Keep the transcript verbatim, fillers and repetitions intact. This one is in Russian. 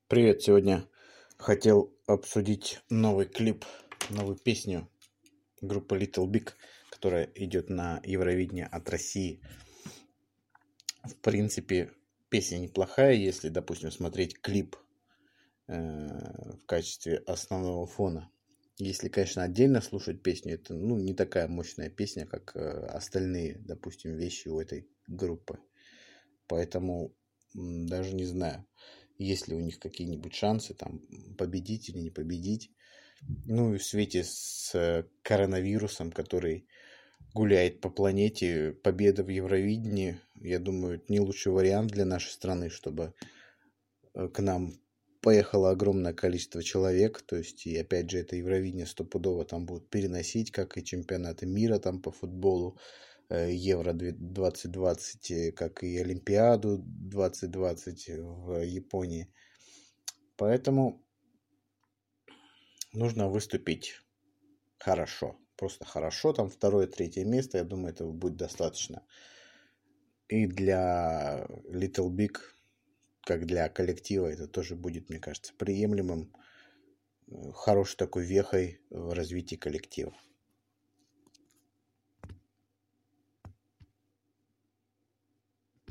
Привет, сегодня хотел обсудить новый клип, новую песню группы Little Big, которая идет на Евровидение от России. В принципе, песня неплохая, если, допустим, смотреть клип э, в качестве основного фона. Если, конечно, отдельно слушать песню, это ну, не такая мощная песня, как э, остальные, допустим, вещи у этой группы. Поэтому м, даже не знаю, есть ли у них какие-нибудь шансы там победить или не победить. Ну и в свете с э, коронавирусом, который гуляет по планете, победа в Евровидении, я думаю, это не лучший вариант для нашей страны, чтобы э, к нам поехало огромное количество человек. То есть, и опять же, это Евровидение стопудово там будут переносить, как и чемпионаты мира там по футболу, э, Евро двадцать двадцать, э, как и Олимпиаду двадцать двадцать в Японии. Поэтому нужно выступить хорошо. Просто хорошо. Там второе, третье место. Я думаю, этого будет достаточно. И для Little Big, как для коллектива, это тоже будет, мне кажется, приемлемым. Хорошей такой вехой в развитии коллектива.